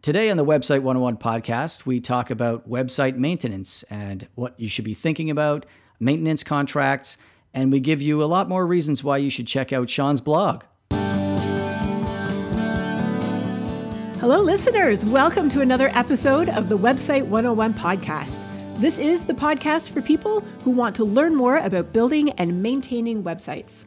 Today on the Website 101 podcast, we talk about website maintenance and what you should be thinking about, maintenance contracts, and we give you a lot more reasons why you should check out Sean's blog. Hello, listeners. Welcome to another episode of the Website 101 podcast. This is the podcast for people who want to learn more about building and maintaining websites.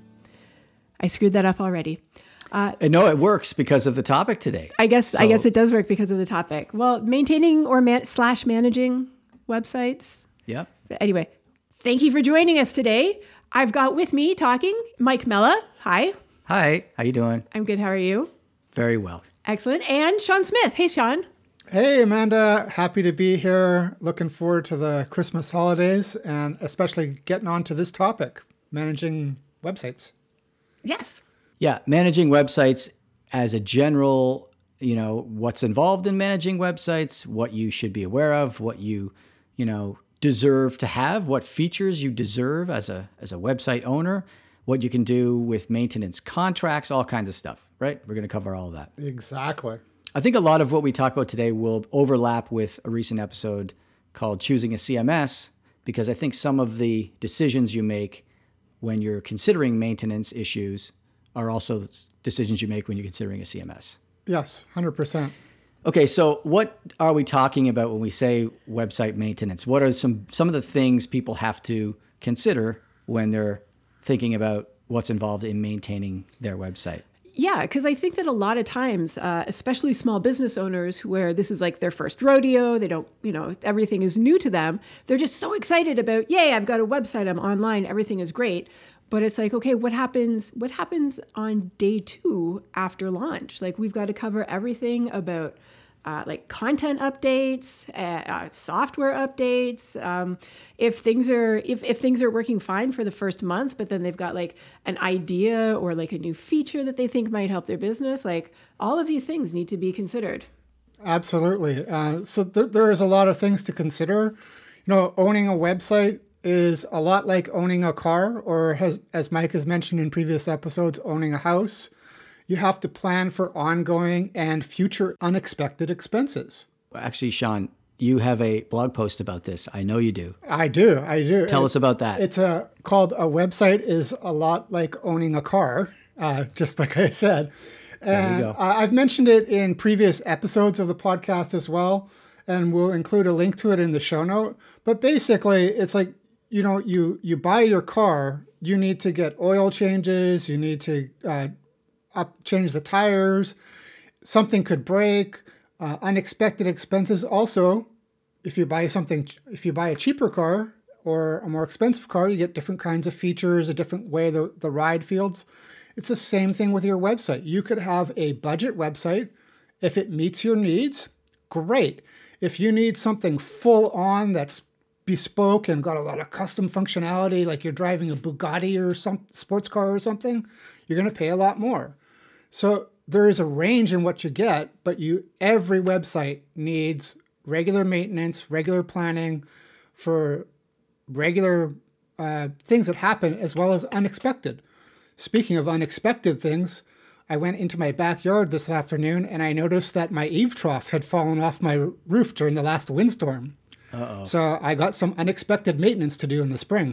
I screwed that up already. No, it works because of the topic today. I guess it does work because of the topic. Well, maintaining or managing websites. Yeah. Anyway, thank you for joining us today. I've got with me talking Mike Mella. Hi. Hi. How you doing? I'm good. How are you? Very well. Excellent. And Sean Smith. Hey, Sean. Hey, Amanda. Happy to be here. Looking forward to the Christmas holidays and especially getting on to this topic, managing websites. Yes. Yeah, managing websites as a general, what's involved in managing websites, what you should be aware of, what you deserve to have, what features you deserve as a website owner, what you can do with maintenance contracts, all kinds of stuff, right? We're going to cover all of that. Exactly. I think a lot of what we talk about today will overlap with a recent episode called Choosing a CMS, because I think some of the decisions you make when you're considering maintenance issues are also decisions you make when you're considering a CMS. Yes, 100%. Okay, so what are we talking about when we say website maintenance? What are some of the things people have to consider when they're thinking about what's involved in maintaining their website? Yeah, because I think that a lot of times, especially small business owners where this is like their first rodeo, they don't, everything is new to them. They're just so excited about, yay, I've got a website, I'm online, everything is great. But it's like, okay, what happens on day 2 after launch? Like, we've got to cover everything about like content updates, software updates. If things are working fine for the first month, but then they've got like an idea or like a new feature that they think might help their business, like all of these things need to be considered. Absolutely. So there is a lot of things to consider. Owning a website is a lot like owning a car, or as Mike has mentioned in previous episodes, owning a house. You have to plan for ongoing and future unexpected expenses. Actually, Sean, you have a blog post about this. I know you do. I do. Tell us about that. It's called A Website is a Lot Like Owning a Car, just like I said. There you go. I've mentioned it in previous episodes of the podcast as well, and we'll include a link to it in the show note. But basically, it's like, you buy your car, you need to get oil changes, you need to change the tires, something could break, unexpected expenses. Also, if you buy a cheaper car or a more expensive car, you get different kinds of features, a different way the ride feels. It's the same thing with your website. You could have a budget website. If it meets your needs, great. If you need something full on that's bespoke and got a lot of custom functionality, like you're driving a Bugatti or some sports car or something, you're going to pay a lot more. So there is a range in what you get, but every website needs regular maintenance, regular planning for regular things that happen, as well as unexpected. Speaking of unexpected things, I went into my backyard this afternoon and I noticed that my eave trough had fallen off my roof during the last windstorm. Uh-oh. So I got some unexpected maintenance to do in the spring.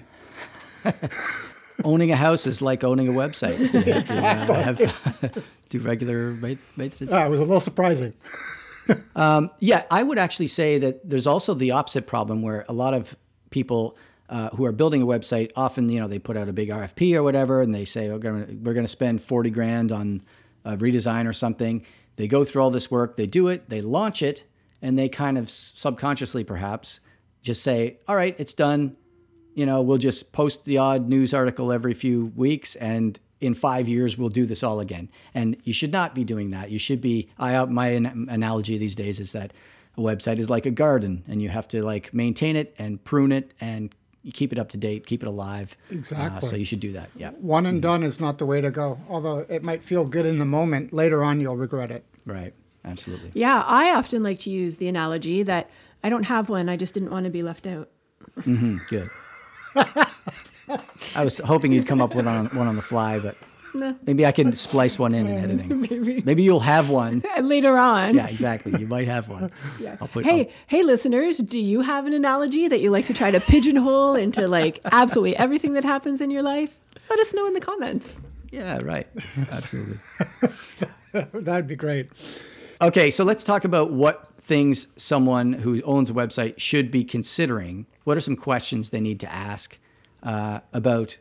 Owning a house is like owning a website. You Exactly. have to do regular maintenance. It was a little surprising. Yeah, I would actually say that there's also the opposite problem where a lot of people who are building a website, often, they put out a big RFP or whatever, and they say, we're going to spend $40,000 on a redesign or something. They go through all this work, they do it, they launch it, and they kind of subconsciously perhaps just say, all right, it's done. We'll just post the odd news article every few weeks, and in 5 years, we'll do this all again. And you should not be doing that. You should be, my analogy these days is that a website is like a garden, and you have to maintain it and prune it and keep it up to date, keep it alive. Exactly. So you should do that. Yeah. One and done is not the way to go. Although it might feel good in the moment, later on you'll regret it. Right. Absolutely. Yeah, I often like to use the analogy that I don't have one, I just didn't want to be left out. Mm-hmm. Good. I was hoping you'd come up with one on the fly, but Maybe I can splice one in editing. Maybe. Maybe you'll have one. Later on. Yeah, exactly. You might have one. Yeah. I'll put, hey, listeners, do you have an analogy that you like to try to pigeonhole into like absolutely everything that happens in your life? Let us know in the comments. Yeah, right. Absolutely. That'd be great. Okay, so let's talk about what things someone who owns a website should be considering. What are some questions they need to ask about,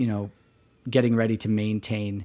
getting ready to maintain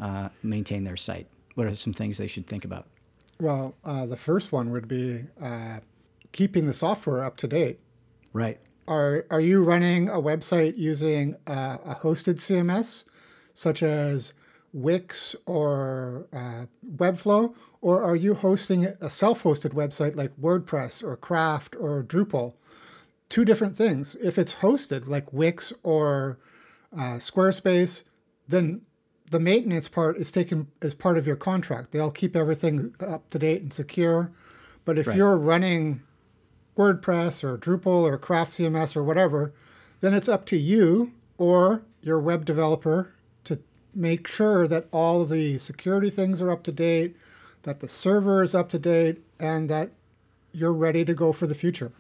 their site? What are some things they should think about? Well, the first one would be keeping the software up to date. Right. Are you running a website using a hosted CMS, such as Wix or Webflow, or are you hosting a self-hosted website like WordPress or Craft or Drupal? Two different things. If it's hosted like Wix or Squarespace, then the maintenance part is taken as part of your contract. They'll keep everything up to date and secure. But if you're running WordPress or Drupal or Craft CMS or whatever, then it's up to you or your web developer to make sure that all the security things are up to date, that the server is up to date, and that you're ready to go for the future.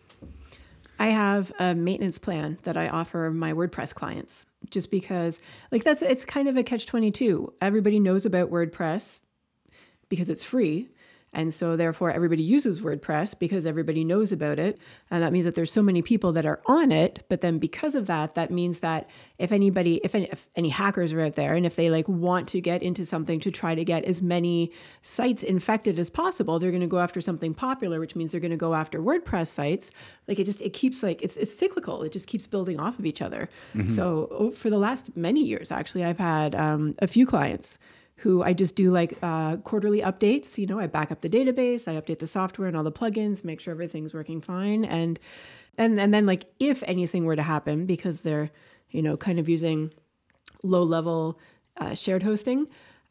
I have a maintenance plan that I offer my WordPress clients just because it's kind of a catch-22. Everybody knows about WordPress because it's free. And so therefore everybody uses WordPress because everybody knows about it. And that means that there's so many people that are on it. But then because of that, that means that if any hackers are out there and if they want to get into something to try to get as many sites infected as possible, they're going to go after something popular, which means they're going to go after WordPress sites. It keeps it's cyclical. It just keeps building off of each other. Mm-hmm. So for the last many years, actually, I've had a few clients who I just do quarterly updates. I back up the database, I update the software and all the plugins, make sure everything's working fine. And then if anything were to happen, because they're, kind of using low level shared hosting,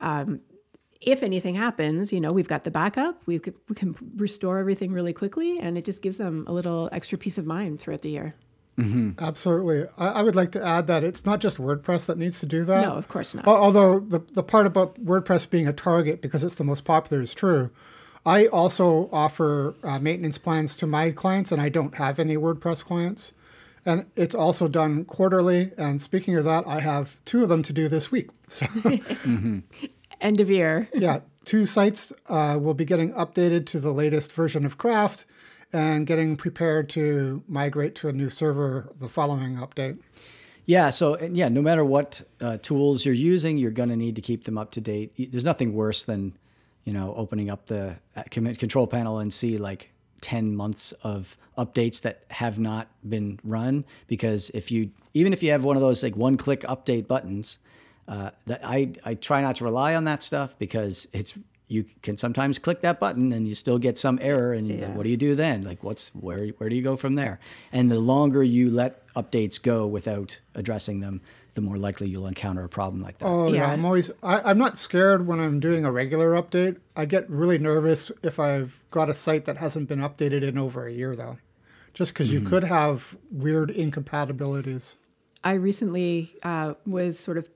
if anything happens, we've got the backup, we can restore everything really quickly, and it just gives them a little extra peace of mind throughout the year. Mm-hmm. Absolutely. I would like to add that it's not just WordPress that needs to do that. No, of course not. Although the part about WordPress being a target because it's the most popular is true. I also offer maintenance plans to my clients, and I don't have any WordPress clients. And it's also done quarterly. And speaking of that, I have 2 of them to do this week. So mm-hmm. End of year. Yeah. 2 sites will be getting updated to the latest version of Craft and getting prepared to migrate to a new server the following update. Yeah, so no matter what tools you're using, you're going to need to keep them up to date. There's nothing worse than, opening up the control panel and see 10 months of updates that have not been run. Because even if you have one of those one-click update buttons, that I try not to rely on that stuff because you can sometimes click that button and you still get some error. And what do you do then? Where do you go from there? And the longer you let updates go without addressing them, the more likely you'll encounter a problem like that. Oh yeah, I'm not scared when I'm doing a regular update. I get really nervous if I've got a site that hasn't been updated in over a year though, just because you could have weird incompatibilities. I recently was sort of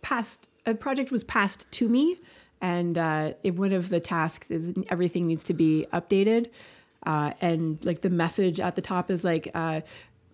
a project was passed to me. And one of the tasks is everything needs to be updated, and the message at the top is the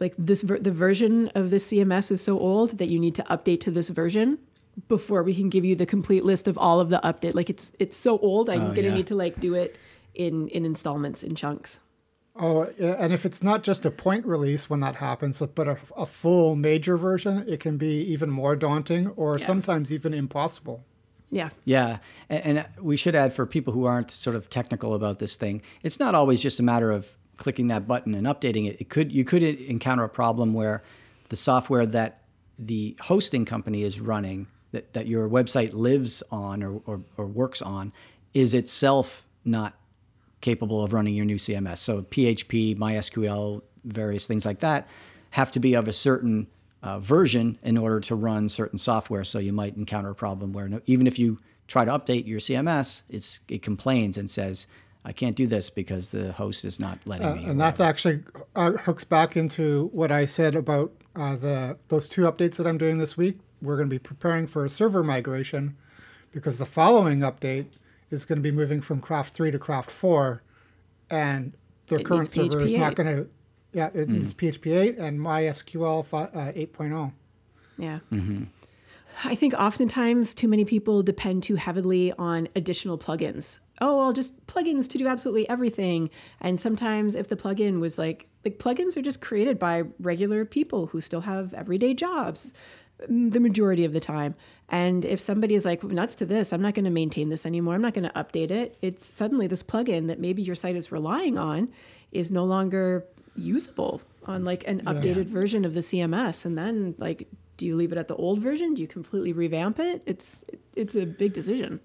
version of this CMS is so old that you need to update to this version before we can give you the complete list of all of the update. It's so old, I'm gonna need to do it in installments, in chunks. Oh, and if it's not just a point release when that happens, but a full major version, it can be even more daunting or sometimes even impossible. Yeah. Yeah. And we should add, for people who aren't sort of technical about this thing, it's not always just a matter of clicking that button and updating it. You could encounter a problem where the software that the hosting company is running, that your website lives on or works on, is itself not capable of running your new CMS. So PHP, MySQL, various things like that have to be of a certain version in order to run certain software. So you might encounter a problem where even if you try to update your CMS, it complains and says, I can't do this because the host is not letting me. And that's actually hooks back into what I said about those 2 updates that I'm doing this week. We're going to be preparing for a server migration. because the following update is going to be moving from Craft 3 to Craft 4, and their current server is not going to. Yeah, it needs PHP 8 and MySQL 8.0. Yeah. I think oftentimes too many people depend too heavily on additional plugins. Oh, well, just plugins to do absolutely everything. And sometimes if the plugin was like plugins are just created by regular people who still have everyday jobs the majority of the time. And if somebody is like, nuts to this, I'm not going to maintain this anymore, I'm not going to update it, it's suddenly this plugin that maybe your site is relying on is no longer usable on like an updated version of the CMS. And then like, do you leave it at the old version? Do you completely revamp it? It's a big decision.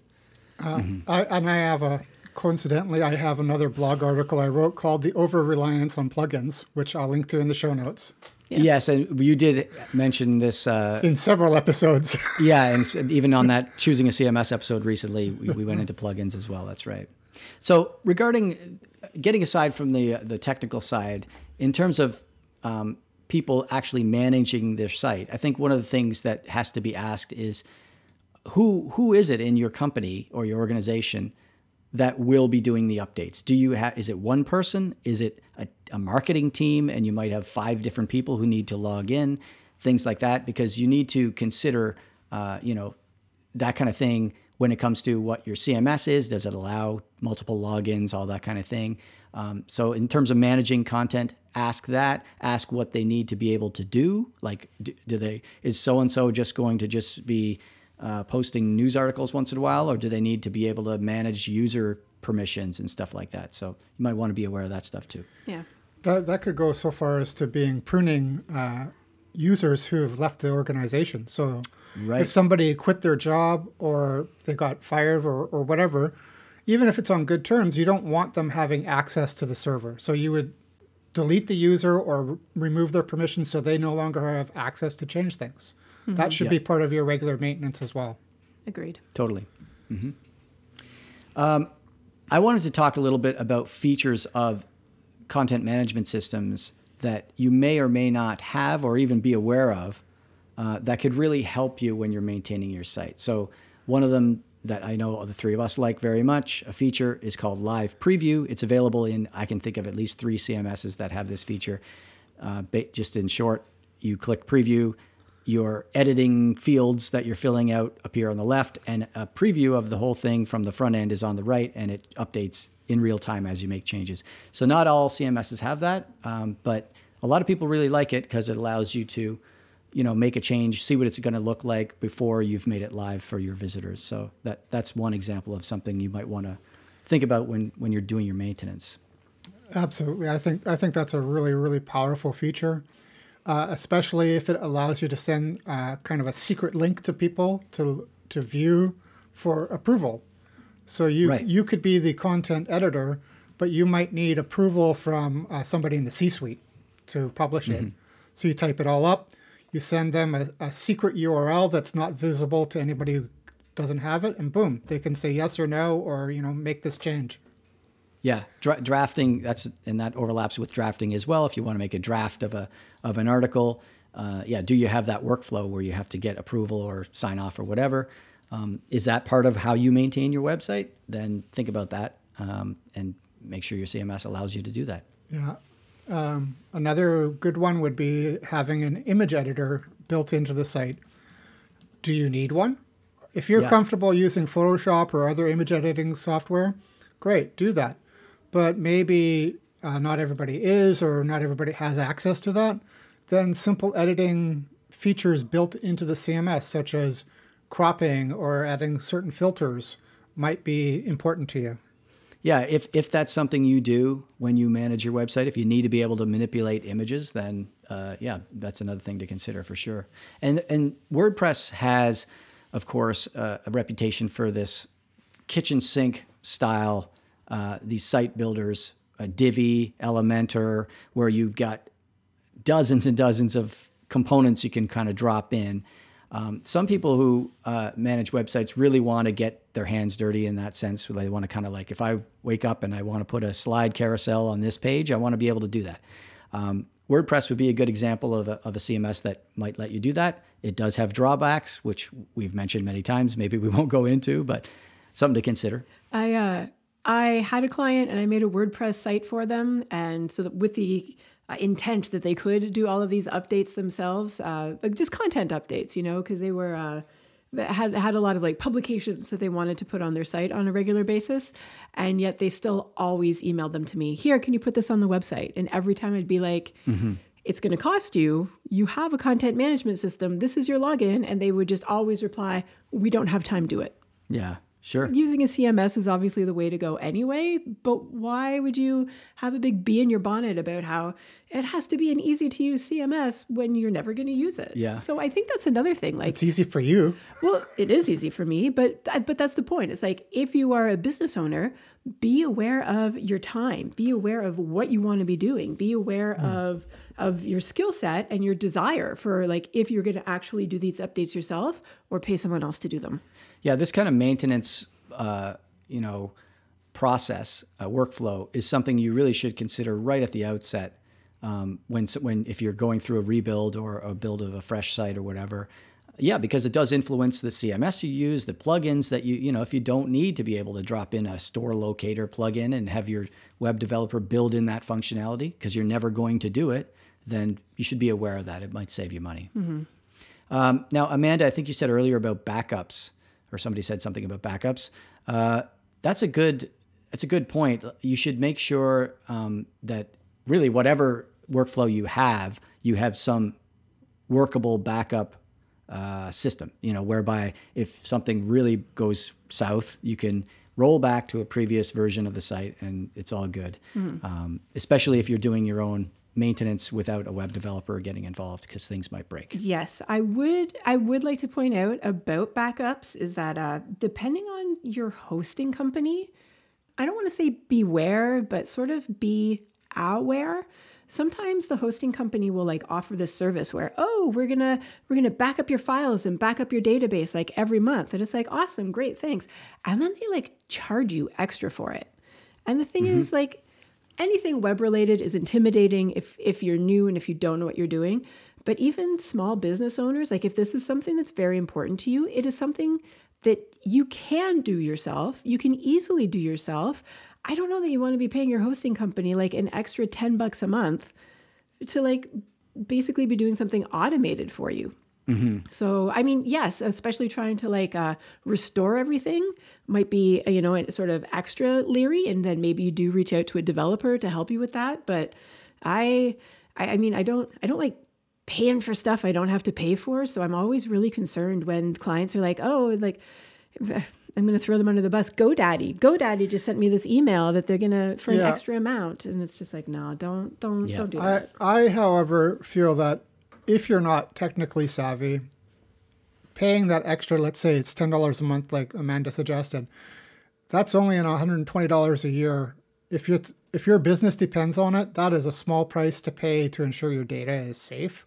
Coincidentally, I have another blog article I wrote called The Over-Reliance on Plugins, which I'll link to in the show notes. Yeah. Yes, and you did mention this in several episodes. Yeah, and even on that Choosing a CMS episode recently, we went into plugins as well. That's right. So regarding getting aside from the technical side, in terms of people actually managing their site, I think one of the things that has to be asked is who is it in your company or your organization that will be doing the updates? Do you have? Is it one person? Is it a marketing team, and you might have 5 different people who need to log in, things like that? Because you need to consider, that kind of thing when it comes to what your CMS is. Does it allow multiple logins, all that kind of thing? So in terms of managing content, ask what they need to be able to do. Like, is so-and-so just going to just be posting news articles once in a while, or do they need to be able to manage user permissions and stuff like that? So you might want to be aware of that stuff too. Yeah. That could go so far as to being pruning users who have left the organization. So if somebody quit their job or they got fired or whatever, even if it's on good terms, you don't want them having access to the server. So you would delete the user or remove their permissions so they no longer have access to change things. Mm-hmm. That should be part of your regular maintenance as well. Agreed. Totally. Mm-hmm. I wanted to talk a little bit about features of content management systems that you may or may not have or even be aware of that could really help you when you're maintaining your site. So one of them that I know the 3 of us like very much, a feature is called Live Preview. It's available in, I can think of at least 3 CMSs that have this feature. Just in short, you click Preview, your editing fields that you're filling out appear on the left, and a preview of the whole thing from the front end is on the right, and it updates in real time as you make changes. So not all CMSs have that, but a lot of people really like it because it allows you to, make a change, see what it's going to look like before you've made it live for your visitors. So that's one example of something you might want to think about when you're doing your maintenance. Absolutely. I think that's a really, really powerful feature. Especially if it allows you to send kind of a secret link to people to view for approval. So you could be the content editor, but you might need approval from somebody in the C-suite to publish it. So you type it all up, you send them a secret URL that's not visible to anybody who doesn't have it, and boom, they can say yes or no, or make this change. Yeah, drafting, that overlaps with drafting as well. If you want to make a draft of an article, do you have that workflow where you have to get approval or sign off or whatever? Is that part of how you maintain your website? Then think about that and make sure your CMS allows you to do that. Yeah. Another good one would be having an image editor built into the site. Do you need one? If you're comfortable using Photoshop or other image editing software, great, do that. But maybe not everybody is, or not everybody has access to that, then simple editing features built into the CMS, such as cropping or adding certain filters, might be important to you. Yeah, if that's something you do when you manage your website, if you need to be able to manipulate images, then that's another thing to consider for sure. And WordPress has, of course, a reputation for this kitchen sink style. These site builders, Divi, Elementor, where you've got dozens and dozens of components you can kind of drop in. Some people who manage websites really want to get their hands dirty in that sense. They want to kind of like, if I wake up and I want to put a slide carousel on this page, I want to be able to do that. WordPress would be a good example of a CMS that might let you do that. It does have drawbacks, which we've mentioned many times. Maybe we won't go into, but something to consider. I had a client and I made a WordPress site for them. And so that with the intent that they could do all of these updates themselves, just content updates, because they were had a lot of like publications that they wanted to put on their site on a regular basis. And yet they still always emailed them to me. Here, can you put this on the website? And every time I'd be like, it's going to cost you. You have a content management system. This is your login. And they would just always reply, we don't have time to do it. Yeah. Sure. Using a CMS is obviously the way to go anyway, but why would you have a big bee in your bonnet about how it has to be an easy to use CMS when you're never going to use it? Yeah. So I think that's another thing. Like, it's easy for you. Well, it is easy for me, but that's the point. It's like, if you are a business owner, be aware of your time, be aware of what you want to be doing, be aware of your skill set and your desire for like, if you're going to actually do these updates yourself or pay someone else to do them. Yeah, this kind of maintenance, process, workflow is something you really should consider right at the outset. When if you're going through a rebuild or a build of a fresh site or whatever, yeah, because it does influence the CMS you use, the plugins that if you don't need to be able to drop in a store locator plugin and have your web developer build in that functionality because you're never going to do it, then you should be aware of that. It might save you money. Now, Amanda, I think you said earlier about backups, or somebody said something about backups. That's a good point. You should make sure that really whatever workflow you have some workable backup system, whereby if something really goes south, you can roll back to a previous version of the site and it's all good. Especially if you're doing your own maintenance without a web developer getting involved, because things might break. Yes, I would like to point out about backups is that depending on your hosting company, I don't want to say beware, but sort of be aware. Sometimes the hosting company will like offer this service where, we're gonna back up your files and back up your database like every month. And it's like, awesome, great, thanks. And then they like charge you extra for it. And the thing is like, anything web related is intimidating if you're new and if you don't know what you're doing. But even small business owners, like if this is something that's very important to you, it is something that you can do yourself. You can easily do yourself. I don't know that you want to be paying your hosting company like an extra $10 a month to like basically be doing something automated for you. So, I mean, yes, especially trying to like restore everything might be, sort of extra leery. And then maybe you do reach out to a developer to help you with that. But I don't like paying for stuff I don't have to pay for. So I'm always really concerned when clients are like, I'm going to throw them under the bus. GoDaddy just sent me this email that they're going to, for an extra amount. And it's just like, no, don't do that. I, however, feel that if you're not technically savvy, paying that extra, let's say it's $10 a month, like Amanda suggested, that's only $120 a year. If your business depends on it, that is a small price to pay to ensure your data is safe.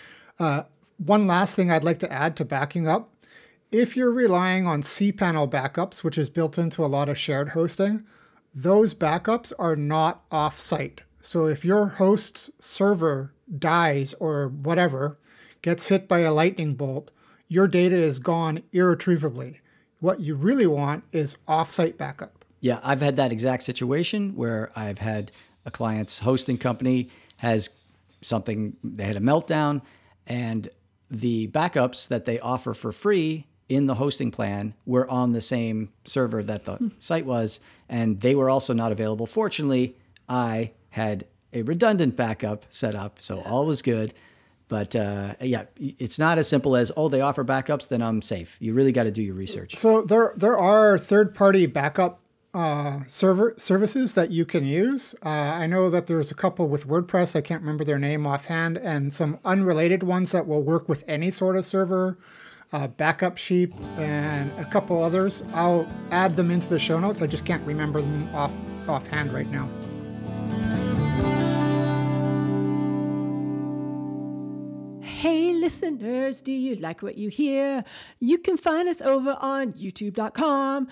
One last thing I'd like to add to backing up. If you're relying on cPanel backups, which is built into a lot of shared hosting, those backups are not off-site. So if your host's server dies or whatever, gets hit by a lightning bolt, your data is gone irretrievably. What you really want is off-site backup. Yeah, I've had that exact situation where I've had a client's hosting company has something, they had a meltdown, and the backups that they offer for free in the hosting plan were on the same server that the site was, and they were also not available. Fortunately, I had a redundant backup set up, so all was good. But it's not as simple as, they offer backups, then I'm safe. You really got to do your research. So there are third-party backup services that you can use. I know that there's a couple with WordPress. I can't remember their name offhand, and some unrelated ones that will work with any sort of server. Backup Sheep and a couple others. I'll add them into the show notes. I just can't remember them offhand right now. Hey listeners, do you like what you hear? You can find us over on youtube.com,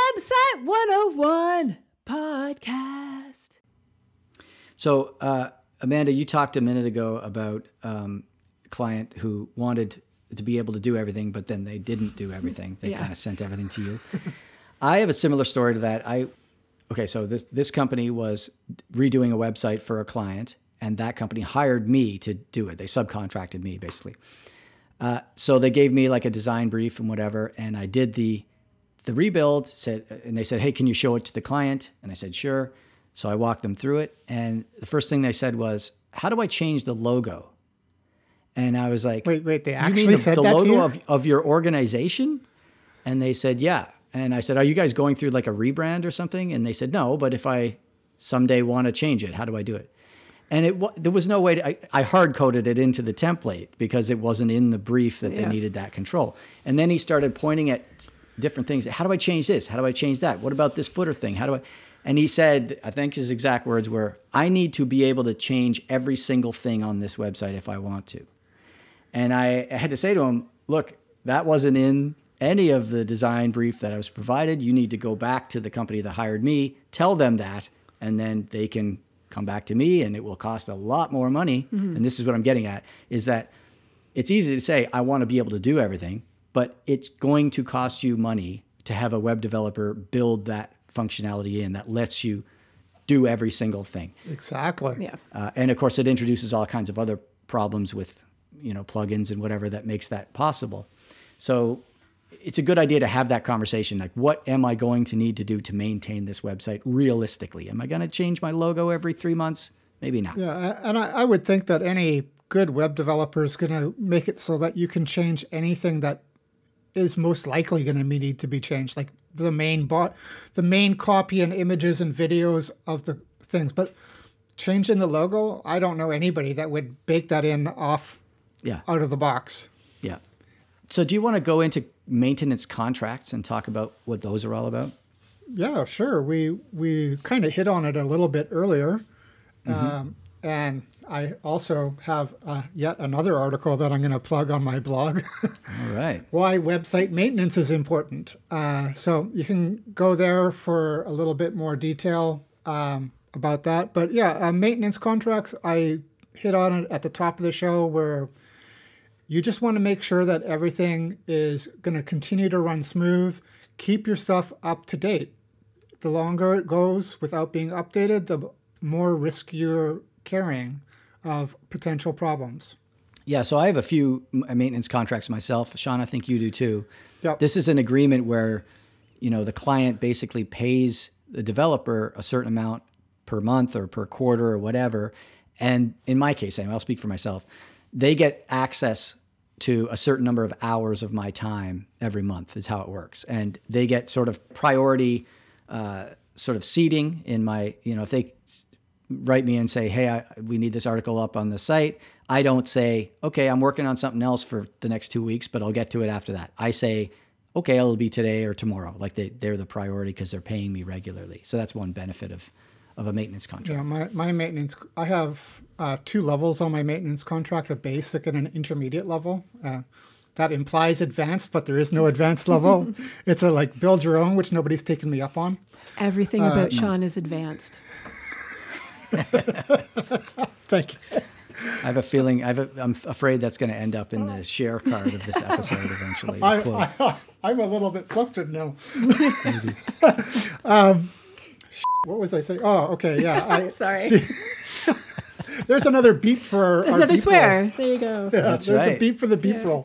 Website 101 Podcast. So Amanda, you talked a minute ago about a client who wanted to be able to do everything, but then they didn't do everything. They kind of sent everything to you. I have a similar story to that. So this company was redoing a website for a client, and that company hired me to do it. They subcontracted me, basically. So they gave me like a design brief and whatever, and I did the rebuild. And they said, "Hey, can you show it to the client?" And I said, "Sure." So I walked them through it, and the first thing they said was, "How do I change the logo?" And I was like, Wait, they "You actually mean said the that to logo you? of your organization?" And they said, "Yeah." And I said, "Are you guys going through like a rebrand or something?" And they said, "No, but if I someday want to change it, how do I do it?" And there was no way I hard coded it into the template because it wasn't in the brief that they needed that control. And then he started pointing at different things. How do I change this? How do I change that? What about this footer thing? And he said, I think his exact words were, "I need to be able to change every single thing on this website if I want to." And I had to say to him, "Look, that wasn't in any of the design brief that I was provided. You need to go back to the company that hired me, tell them that, and then they can come back to me, and it will cost a lot more money." Mm-hmm. And this is what I'm getting at, is that it's easy to say, I want to be able to do everything, but it's going to cost you money to have a web developer build that functionality in that lets you do every single thing. Exactly. Yeah. And of course, it introduces all kinds of other problems with, plugins and whatever that makes that possible. So it's a good idea to have that conversation. Like, what am I going to need to do to maintain this website realistically? Am I going to change my logo every 3 months? Maybe not. Yeah, and I would think that any good web developer is going to make it so that you can change anything that is most likely going to need to be changed, like the main copy and images and videos of the things. But changing the logo, I don't know anybody that would bake that in out of the box. Yeah. So do you want to go into maintenance contracts and talk about what those are all about? Yeah, sure. We kind of hit on it a little bit earlier. Mm-hmm. And I also have yet another article that I'm going to plug on my blog. All right. Why website maintenance is important. So you can go there for a little bit more detail about that. But yeah, maintenance contracts, I hit on it at the top of the show, where you just want to make sure that everything is going to continue to run smooth. Keep your stuff up to date. The longer it goes without being updated, the more risk you're carrying of potential problems. Yeah, so I have a few maintenance contracts myself. Sean, I think you do too. Yep. This is an agreement where, the client basically pays the developer a certain amount per month or per quarter or whatever. And in my case, anyway, I'll speak for myself, they get access to a certain number of hours of my time every month is how it works. And they get sort of priority sort of seating in my, if they write me and say, "Hey, we need this article up on the site," I don't say, "Okay, I'm working on something else for the next 2 weeks, but I'll get to it after that." I say, "Okay, it'll be today or tomorrow." Like they're the priority because they're paying me regularly. So that's one benefit of a maintenance contract. Yeah, my maintenance, I have 2 levels on my maintenance contract, a basic and an intermediate level. That implies advanced, but there is no advanced level. It's a build your own, which nobody's taken me up on. Everything about Sean is advanced. Thank you. I have a feeling, I'm afraid that's going to end up in the share card of this episode eventually. I'm a little bit flustered now. What was I saying? Oh, okay, yeah. Sorry. There's another beep for There's our another beep swear. roll. There you go. Yeah, That's there's right. a beep for the beep roll.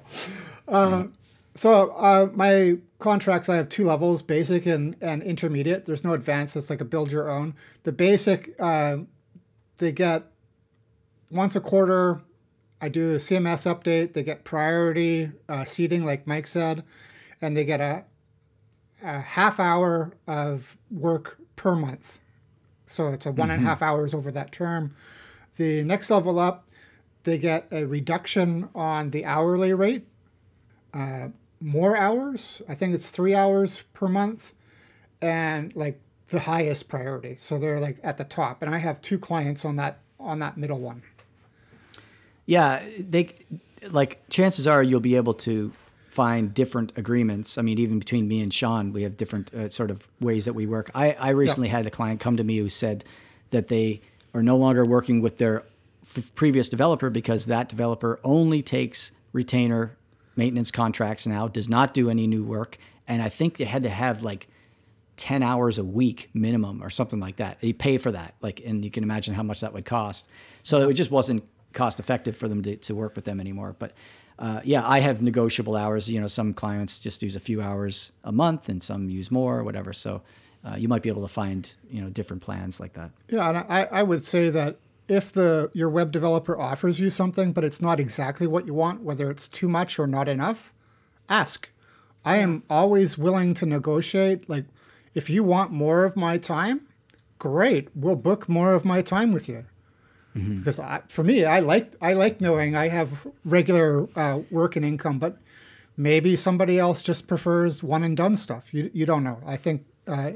So my contracts, I have 2 levels, basic and intermediate. There's no advanced. It's like a build your own. The basic, they get once a quarter. I do a CMS update. They get priority seating, like Mike said, and they get a half hour of work per month. So it's a 1.5 hours over that term. The next level up, they get a reduction on the hourly rate. More hours, I think it's 3 hours per month, and the highest priority. So they're at the top, and I have 2 clients on that middle one. Yeah, chances are you'll be able to find different agreements. I mean, even between me and Sean, we have different sort of ways that we work. I recently had a client come to me who said that they are no longer working with their previous developer because that developer only takes retainer maintenance contracts now, does not do any new work. And I think they had to have like 10 hours a week minimum or something like that. They pay for that. And you can imagine how much that would cost. So it just wasn't cost effective for them to work with them anymore. But I have negotiable hours. Some clients just use a few hours a month and some use more or whatever. So you might be able to find, different plans like that. Yeah, and I would say that if your web developer offers you something, but it's not exactly what you want, whether it's too much or not enough, ask. I am always willing to negotiate. Like, if you want more of my time, great. We'll book more of my time with you. Mm-hmm. Because for me, I like knowing I have regular work and income, but maybe somebody else just prefers one and done stuff. You don't know. I think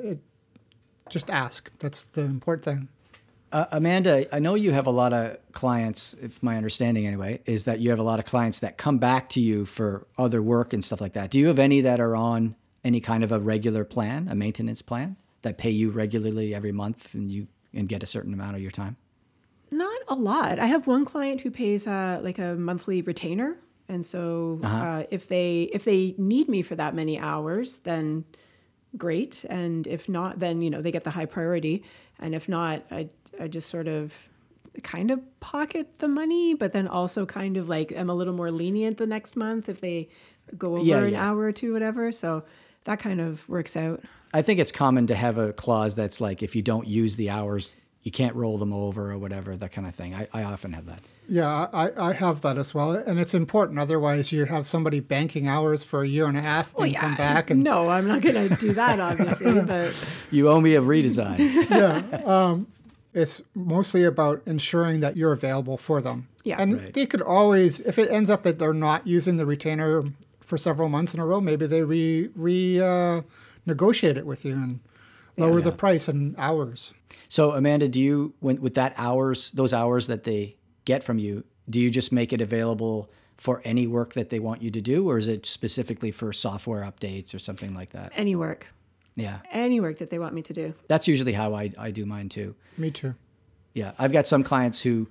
just ask. That's the important thing. Amanda, I know you have a lot of clients, if my understanding anyway, is that you have a lot of clients that come back to you for other work and stuff like that. Do you have any that are on any kind of a regular plan, a maintenance plan, that pay you regularly every month and get a certain amount of your time? Not a lot. I have one client who pays like a monthly retainer. And so if they need me for that many hours, then great. And if not, then, they get the high priority. And if not, I just sort of kind of pocket the money, but then also kind of like I'm a little more lenient the next month if they go over an hour or two, whatever. So that kind of works out. I think it's common to have a clause that's like, if you don't use the hours, you can't roll them over or whatever, that kind of thing. I often have that. Yeah, I have that as well. And it's important. Otherwise, you'd have somebody banking hours for a year and a half and come back. And no, I'm not going to do that, obviously. But you owe me a redesign. Yeah. It's mostly about ensuring that you're available for them. Yeah. And they could always, if it ends up that they're not using the retainer for several months in a row, maybe they negotiate it with you and lower the price in hours. So Amanda, do you, with those hours that they get from you, do you just make it available for any work that they want you to do, or is it specifically for software updates or something like that? Any work. Yeah. Any work that they want me to do. That's usually how I do mine too. Me too. Yeah. I've got some clients who,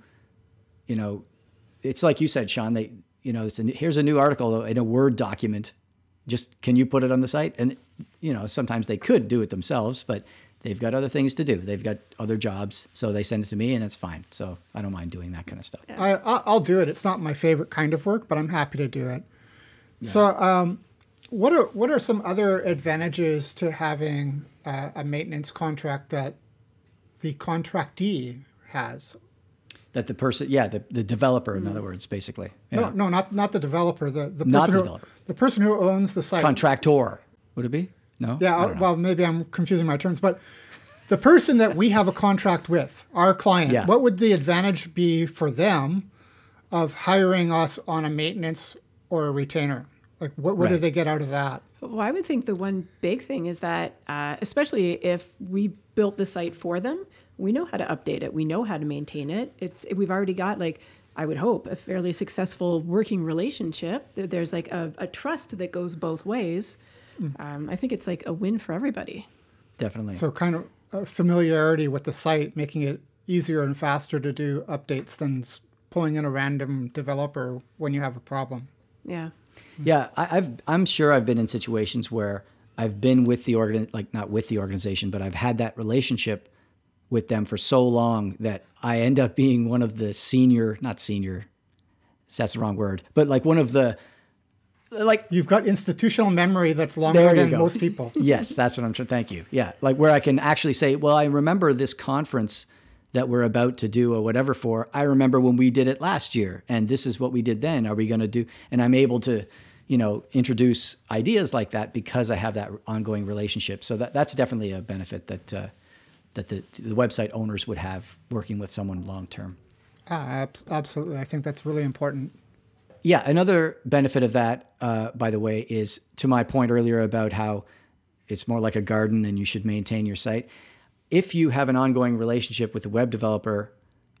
it's like you said, Sean, here's a new article in a Word document. Just, can you put it on the site? And, sometimes they could do it themselves, but they've got other things to do. They've got other jobs. So they send it to me and it's fine. So I don't mind doing that kind of stuff. I'll do it. It's not my favorite kind of work, but I'm happy to do it. Yeah. So what are some other advantages to having a maintenance contract that the contractee has? That the person, the developer, in other words, basically. Yeah. No, not the developer. The developer. The person who owns the site. Contractor, would it be? No? Yeah, well, maybe I'm confusing my terms, but the person that we have a contract with, our client, what would the advantage be for them of hiring us on a maintenance or a retainer? Like, what do they get out of that? Well, I would think the one big thing is that, especially if we built the site for them, we know how to update it. We know how to maintain it. We've already got, I would hope, a fairly successful working relationship. There's a trust that goes both ways. I think it's a win for everybody. Definitely. So kind of a familiarity with the site, making it easier and faster to do updates than pulling in a random developer when you have a problem. Yeah. Yeah, I'm sure I've been in situations where I've been with not with the organization, but I've had that relationship with them for so long that I end up being one of the not senior, that's the wrong word, but one of the, you've got institutional memory that's longer than most people. Yes, that's what I'm trying. Thank you. Yeah, where I can actually say, well, I remember this conference that we're about to do or whatever for. I remember when we did it last year, and this is what we did then. Are we going to do? And I'm able to, introduce ideas like that because I have that ongoing relationship. So that's definitely a benefit that the website owners would have working with someone long term. Absolutely, I think that's really important. Yeah, another benefit of that, by the way, is to my point earlier about how it's more like a garden and you should maintain your site. If you have an ongoing relationship with the web developer,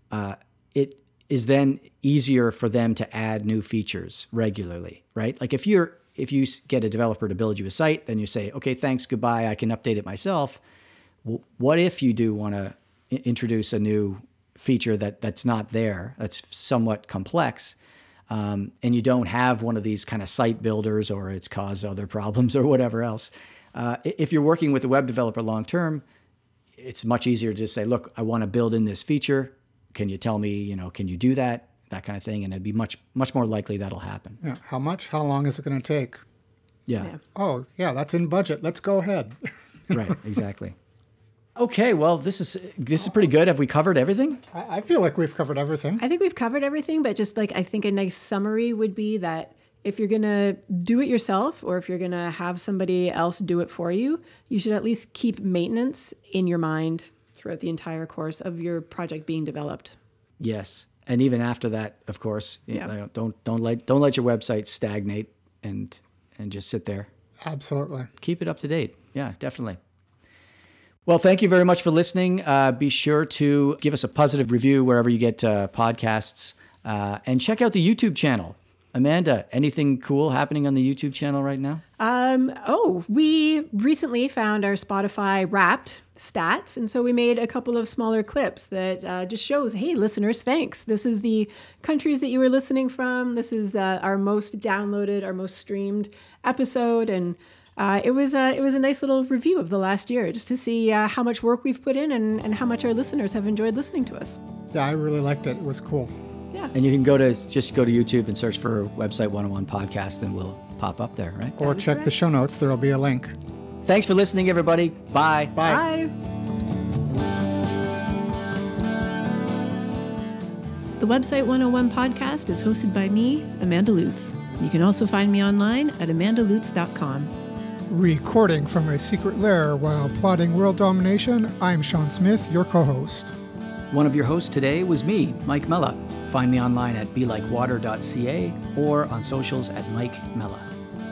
it is then easier for them to add new features regularly, right? If you get a developer to build you a site, then you say, okay, thanks, goodbye, I can update it myself. What if you do want to introduce a new feature that's not there, that's somewhat complex, and you don't have one of these kind of site builders, or it's caused other problems or whatever else. If you're working with a web developer long term, it's much easier to just say, look, I want to build in this feature. Can you tell me, can you do that? That kind of thing. And it'd be much more likely that'll happen. Yeah. How much? How long is it going to take? Yeah. Oh, yeah, that's in budget. Let's go ahead. Right. Exactly. Okay. Well, this is pretty good. Have we covered everything? I feel like we've covered everything. I think we've covered everything, but just like I think a nice summary would be that if you're going to do it yourself, or if you're going to have somebody else do it for you, you should at least keep maintenance in your mind throughout the entire course of your project being developed. Yes. And even after that, of course, don't let your website stagnate and just sit there. Absolutely. Keep it up to date. Yeah, definitely. Well, thank you very much for listening. Be sure to give us a positive review wherever you get podcasts, and check out the YouTube channel. Amanda, anything cool happening on the YouTube channel right now? We recently found our Spotify Wrapped stats, and so we made a couple of smaller clips that just show, hey, listeners, thanks. This is the countries that you were listening from. This is our most downloaded, our most streamed episode, and it was a nice little review of the last year, just to see how much work we've put in and how much our listeners have enjoyed listening to us. Yeah, I really liked it. It was cool. Yeah. And you can go to YouTube and search for Website 101 Podcast, and we'll pop up there, right? Or check the show notes. There'll be a link. Thanks for listening, everybody. Bye. Bye. Bye. The Website 101 podcast is hosted by me, Amanda Lutz. You can also find me online at amandalutz.com. Recording from a secret lair while plotting world domination, I'm Sean Smith, your co-host. One of your hosts today was me, Mike Mella. Find me online at belikewater.ca or on socials at Mike Mella.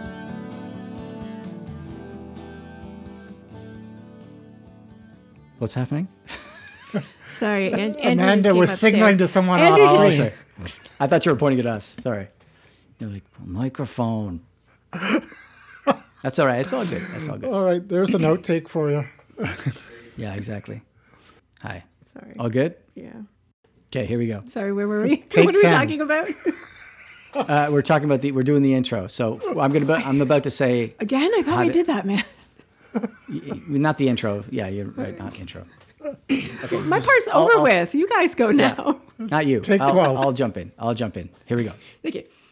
What's happening? Sorry, Amanda was signaling to someone Andrew off just- screen. I thought you were pointing at us. Sorry. You're like, microphone. That's all right. It's all good. That's all good. All right, there's a note take for you. Yeah, exactly. Hi. Sorry. All good? Yeah. Okay, here we go. Sorry, where were we? Take What are we 10. talking about? We're talking about we're doing the intro. So I'm about to say, Again? I thought How we did- did that, man. not the intro. Yeah, you're right. Not intro. My part's over with. You guys go now. Not you. Take I'll- 12. I'll jump in. Here we go. Thank you.